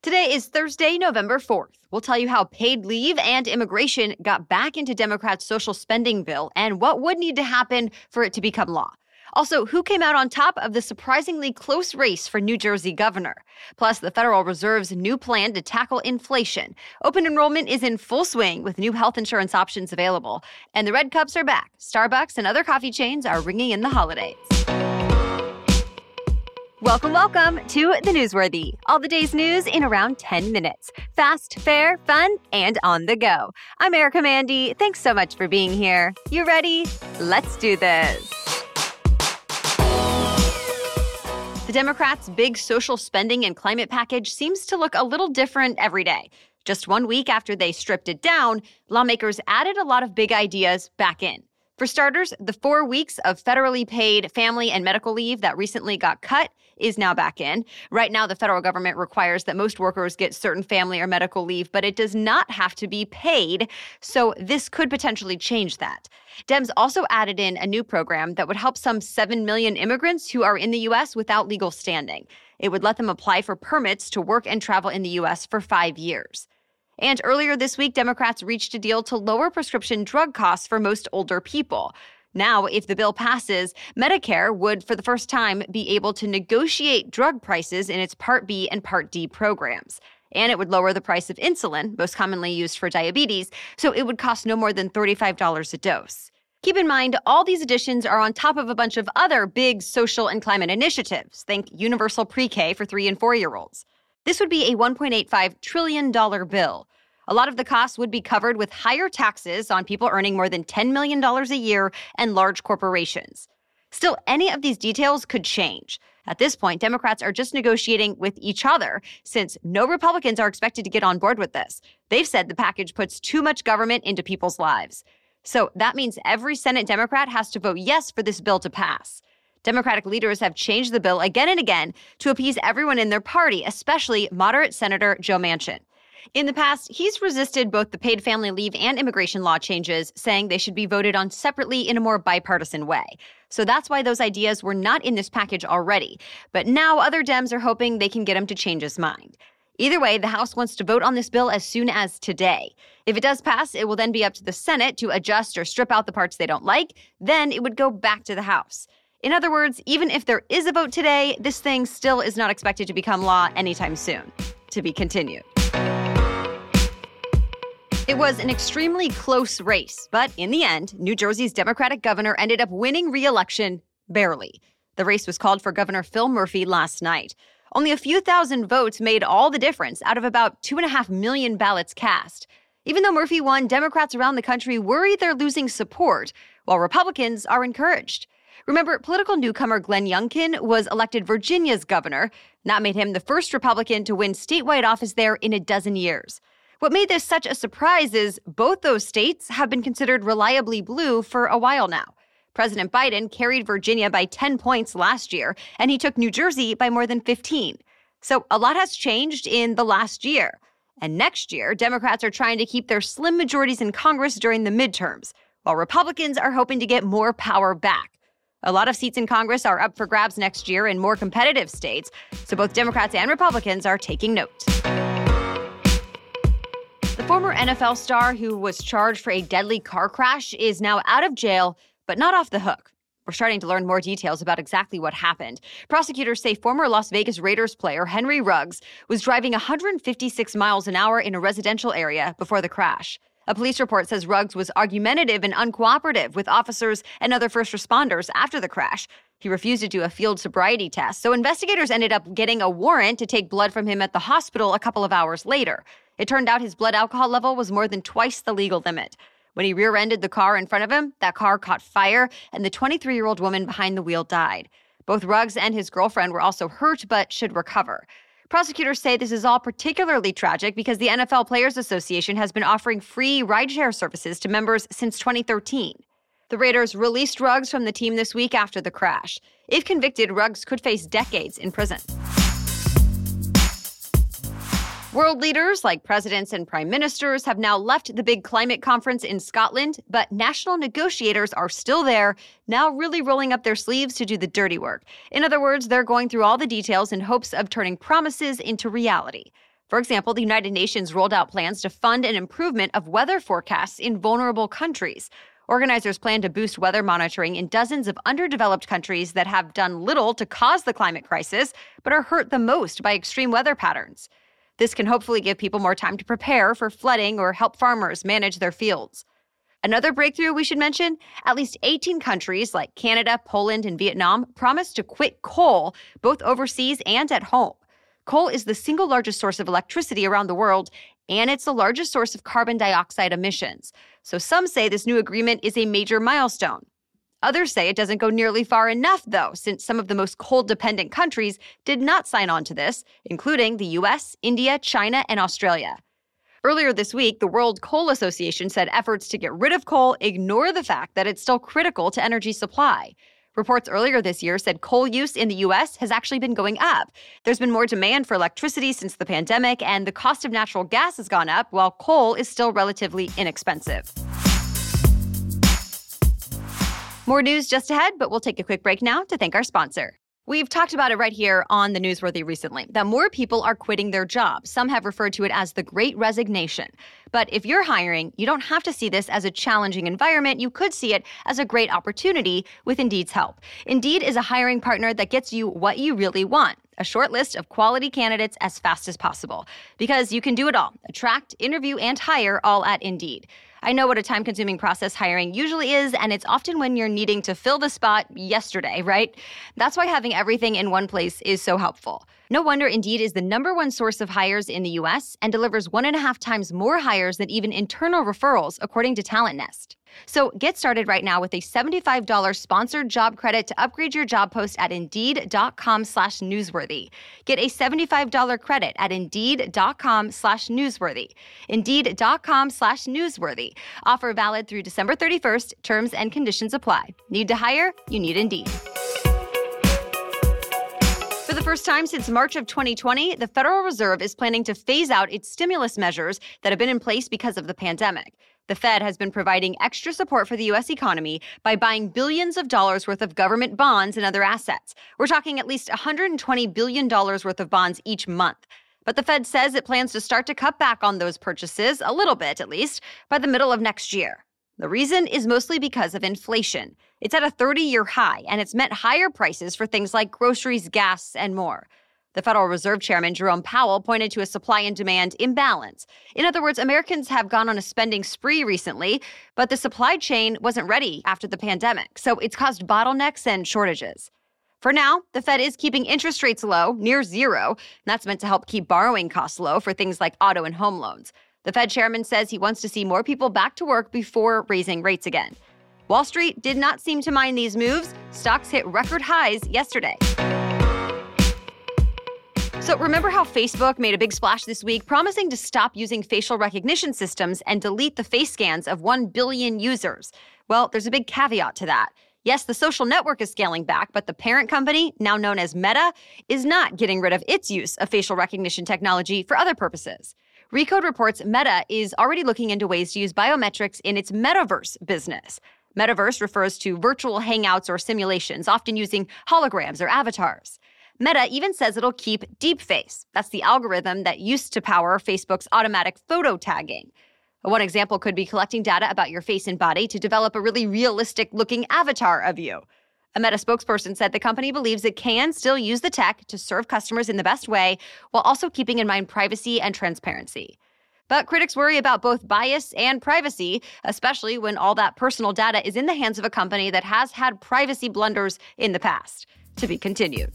Today is Thursday, November 4th. We'll tell you how paid leave and immigration got back into Democrats' social spending bill and what would need to happen for it to become law. Also, who came out on top of the surprisingly close race for New Jersey governor? Plus, the Federal Reserve's new plan to tackle inflation. Open enrollment is in full swing with new health insurance options available. And the red cups are back. Starbucks and other coffee chains are ringing in the holidays. Welcome to The Newsworthy. All the day's news in around 10 minutes. Fast, fair, fun, and on the go. I'm Erica Mandy. Thanks so much for being here. You ready? Let's do this. The Democrats' big social spending and climate package seems to look a little different every day. Just 1 week after they stripped it down, lawmakers added a lot of big ideas back in. For starters, the 4 weeks of federally paid family and medical leave that recently got cut is now back in. Right now, the federal government requires that most workers get certain family or medical leave, but it does not have to be paid, so this could potentially change that. Dems also added in a new program that would help some 7 million immigrants who are in the U.S. without legal standing. It would let them apply for permits to work and travel in the U.S. for 5 years. And earlier this week, Democrats reached a deal to lower prescription drug costs for most older people. Now, if the bill passes, Medicare would, for the first time, be able to negotiate drug prices in its Part B and Part D programs. And it would lower the price of insulin, most commonly used for diabetes, so it would cost no more than $35 a dose. Keep in mind, all these additions are on top of a bunch of other big social and climate initiatives. Think universal pre-K for 3- and 4-year-olds. This would be a $1.85 trillion bill. A lot of the costs would be covered with higher taxes on people earning more than $10 million a year and large corporations. Still, any of these details could change. At this point, Democrats are just negotiating with each other since no Republicans are expected to get on board with this. They've said the package puts too much government into people's lives. So that means every Senate Democrat has to vote yes for this bill to pass. Democratic leaders have changed the bill again and again to appease everyone in their party, especially moderate Senator Joe Manchin. In the past, he's resisted both the paid family leave and immigration law changes, saying they should be voted on separately in a more bipartisan way. So that's why those ideas were not in this package already. But now other Dems are hoping they can get him to change his mind. Either way, the House wants to vote on this bill as soon as today. If it does pass, it will then be up to the Senate to adjust or strip out the parts they don't like. Then it would go back to the House. In other words, even if there is a vote today, this thing still is not expected to become law anytime soon. To be continued. It was an extremely close race, but in the end, New Jersey's Democratic governor ended up winning re-election barely. The race was called for Governor Phil Murphy last night. Only a few thousand votes made all the difference out of about 2.5 million ballots cast. Even though Murphy won, Democrats around the country worry they're losing support, while Republicans are encouraged. Remember, political newcomer Glenn Youngkin was elected Virginia's governor. That made him the first Republican to win statewide office there in a dozen years. What made this such a surprise is both those states have been considered reliably blue for a while now. President Biden carried Virginia by 10 points last year, and he took New Jersey by more than 15. So a lot has changed in the last year. And next year, Democrats are trying to keep their slim majorities in Congress during the midterms, while Republicans are hoping to get more power back. A lot of seats in Congress are up for grabs next year in more competitive states, so both Democrats and Republicans are taking note. The former NFL star who was charged for a deadly car crash is now out of jail, but not off the hook. We're starting to learn more details about exactly what happened. Prosecutors say former Las Vegas Raiders player Henry Ruggs was driving 156 miles an hour in a residential area before the crash. A police report says Ruggs was argumentative and uncooperative with officers and other first responders after the crash. He refused to do a field sobriety test, so investigators ended up getting a warrant to take blood from him at the hospital a couple of hours later. It turned out his blood alcohol level was more than twice the legal limit. When he rear-ended the car in front of him, that car caught fire, and the 23-year-old woman behind the wheel died. Both Ruggs and his girlfriend were also hurt, but should recover. Prosecutors say this is all particularly tragic because the NFL Players Association has been offering free rideshare services to members since 2013. The Raiders released Ruggs from the team this week after the crash. If convicted, Ruggs could face decades in prison. World leaders like presidents and prime ministers have now left the big climate conference in Scotland, but national negotiators are still there, now really rolling up their sleeves to do the dirty work. In other words, they're going through all the details in hopes of turning promises into reality. For example, the United Nations rolled out plans to fund an improvement of weather forecasts in vulnerable countries. Organizers plan to boost weather monitoring in dozens of underdeveloped countries that have done little to cause the climate crisis, but are hurt the most by extreme weather patterns. This can hopefully give people more time to prepare for flooding or help farmers manage their fields. Another breakthrough we should mention, at least 18 countries like Canada, Poland, and Vietnam promised to quit coal, both overseas and at home. Coal is the single largest source of electricity around the world, and it's the largest source of carbon dioxide emissions. So some say this new agreement is a major milestone. Others say it doesn't go nearly far enough, though, since some of the most coal-dependent countries did not sign on to this, including the U.S., India, China, and Australia. Earlier this week, the World Coal Association said efforts to get rid of coal ignore the fact that it's still critical to energy supply. Reports earlier this year said coal use in the U.S. has actually been going up. There's been more demand for electricity since the pandemic, and the cost of natural gas has gone up, while coal is still relatively inexpensive. More news just ahead, but we'll take a quick break now to thank our sponsor. We've talked about it right here on the Newsworthy recently, that more people are quitting their jobs. Some have referred to it as the Great Resignation. But if you're hiring, you don't have to see this as a challenging environment. You could see it as a great opportunity with Indeed's help. Indeed is a hiring partner that gets you what you really want, a short list of quality candidates as fast as possible. Because you can do it all, attract, interview, and hire all at Indeed. I know what a time-consuming process hiring usually is, and it's often when you're needing to fill the spot yesterday, right? That's why having everything in one place is so helpful. No wonder Indeed is the #1 source of hires in the U.S. and delivers 1.5 times more hires than even internal referrals, according to Talent Nest. So get started right now with a $75 sponsored job credit to upgrade your job post at Indeed.com/newsworthy. Get a $75 credit at Indeed.com/newsworthy. Indeed.com/newsworthy. Offer valid through December 31st. Terms and conditions apply. Need to hire? You need Indeed. For the first time since March of 2020, the Federal Reserve is planning to phase out its stimulus measures that have been in place because of the pandemic. The Fed has been providing extra support for the U.S. economy by buying billions of dollars worth of government bonds and other assets. We're talking at least $120 billion worth of bonds each month. But the Fed says it plans to start to cut back on those purchases, a little bit at least, by the middle of next year. The reason is mostly because of inflation. It's at a 30-year high, and it's meant higher prices for things like groceries, gas, and more. The Federal Reserve Chairman Jerome Powell pointed to a supply and demand imbalance. In other words, Americans have gone on a spending spree recently, but the supply chain wasn't ready after the pandemic, so it's caused bottlenecks and shortages. For now, the Fed is keeping interest rates low, near zero, and that's meant to help keep borrowing costs low for things like auto and home loans. The Fed chairman says he wants to see more people back to work before raising rates again. Wall Street did not seem to mind these moves. Stocks hit record highs yesterday. So remember how Facebook made a big splash this week, promising to stop using facial recognition systems and delete the face scans of 1 billion users? Well, there's a big caveat to that. Yes, the social network is scaling back, but the parent company, now known as Meta, is not getting rid of its use of facial recognition technology for other purposes. Recode reports Meta is already looking into ways to use biometrics in its metaverse business. Metaverse refers to virtual hangouts or simulations, often using holograms or avatars. Meta even says it'll keep DeepFace. That's the algorithm that used to power Facebook's automatic photo tagging. One example could be collecting data about your face and body to develop a really realistic-looking avatar of you. A Meta spokesperson said the company believes it can still use the tech to serve customers in the best way, while also keeping in mind privacy and transparency. But critics worry about both bias and privacy, especially when all that personal data is in the hands of a company that has had privacy blunders in the past. To be continued.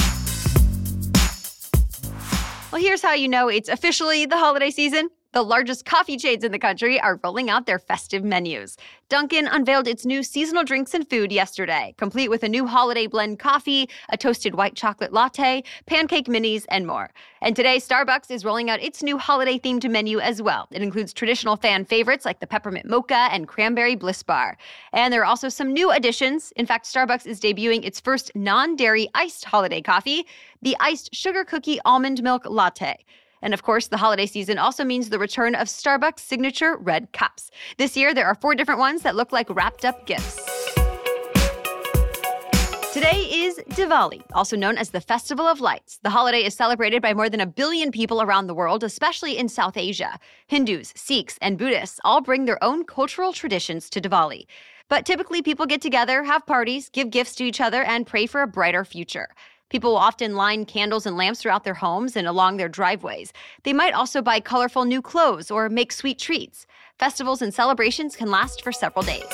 Well, here's how you know it's officially the holiday season. The largest coffee chains in the country are rolling out their festive menus. Dunkin' unveiled its new seasonal drinks and food yesterday, complete with a new holiday blend coffee, a toasted white chocolate latte, pancake minis, and more. And today, Starbucks is rolling out its new holiday-themed menu as well. It includes traditional fan favorites like the peppermint mocha and cranberry bliss bar. And there are also some new additions. In fact, Starbucks is debuting its first non-dairy iced holiday coffee, the iced sugar cookie almond milk latte. And of course, the holiday season also means the return of Starbucks' signature red cups. This year, there are 4 different ones that look like wrapped up gifts. Today Today is Diwali, also known as the Festival of Lights. The holiday is celebrated by more than 1 billion people around the world, especially in South Asia. Hindus, Sikhs, and Buddhists all bring their own cultural traditions to Diwali. But typically, people get together, have parties, give gifts to each other, and pray for a brighter future. People will often line candles and lamps throughout their homes and along their driveways. They might also buy colorful new clothes or make sweet treats. Festivals and celebrations can last for several days.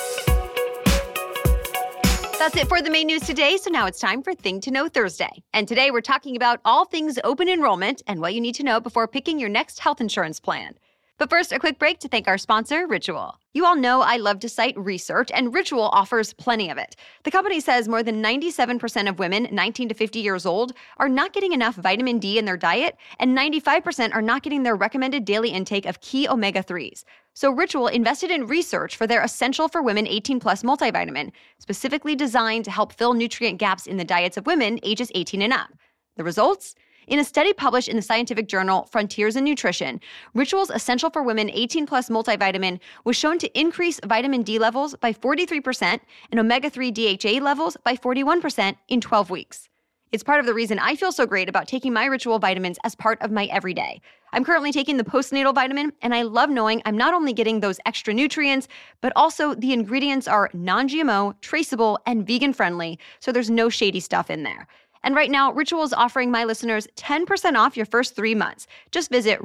That's it for the main news today, so now it's time for Thing to Know Thursday. And today we're talking about all things open enrollment and what you need to know before picking your next health insurance plan. But first, a quick break to thank our sponsor, Ritual. You all know I love to cite research, and Ritual offers plenty of it. The company says more than 97% of women 19 to 50 years old are not getting enough vitamin D in their diet, and 95% are not getting their recommended daily intake of key omega-3s. So Ritual invested in research for their Essential for Women 18 Plus multivitamin, specifically designed to help fill nutrient gaps in the diets of women ages 18 and up. The results? In a study published in the scientific journal Frontiers in Nutrition, Ritual's Essential for Women 18 Plus multivitamin was shown to increase vitamin D levels by 43% and omega-3 DHA levels by 41% in 12 weeks. It's part of the reason I feel so great about taking my Ritual vitamins as part of my everyday. I'm currently taking the postnatal vitamin, and I love knowing I'm not only getting those extra nutrients, but also the ingredients are non-GMO, traceable, and vegan-friendly, so there's no shady stuff in there. And right now, Ritual is offering my listeners 10% off your first 3 months. Just visit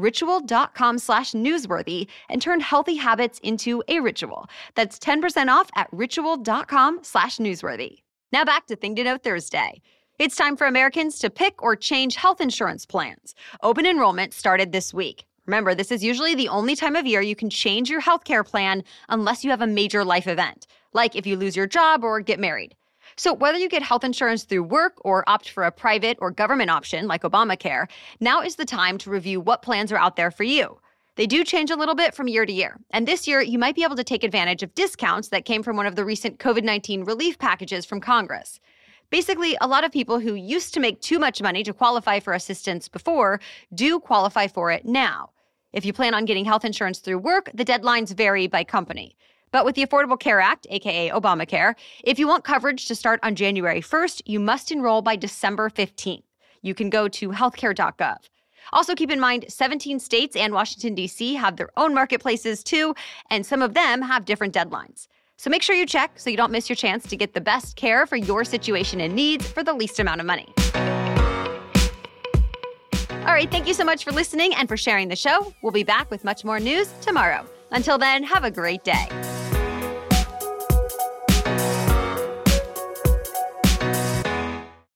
ritual.com/newsworthy and turn healthy habits into a ritual. That's 10% off at ritual.com/newsworthy. Now back to Thing to Know Thursday. It's time for Americans to pick or change health insurance plans. Open enrollment started this week. Remember, this is usually the only time of year you can change your healthcare plan unless you have a major life event, like if you lose your job or get married. So whether you get health insurance through work or opt for a private or government option like Obamacare, now is the time to review what plans are out there for you. They do change a little bit from year to year. And this year, you might be able to take advantage of discounts that came from one of the recent COVID-19 relief packages from Congress. Basically, a lot of people who used to make too much money to qualify for assistance before do qualify for it now. If you plan on getting health insurance through work, the deadlines vary by company. But with the Affordable Care Act, aka Obamacare, if you want coverage to start on January 1st, you must enroll by December 15th. You can go to healthcare.gov. Also keep in mind, 17 states and Washington, D.C. have their own marketplaces too, and some of them have different deadlines. So make sure you check so you don't miss your chance to get the best care for your situation and needs for the least amount of money. All right, thank you so much for listening and for sharing the show. We'll be back with much more news tomorrow. Until then, have a great day.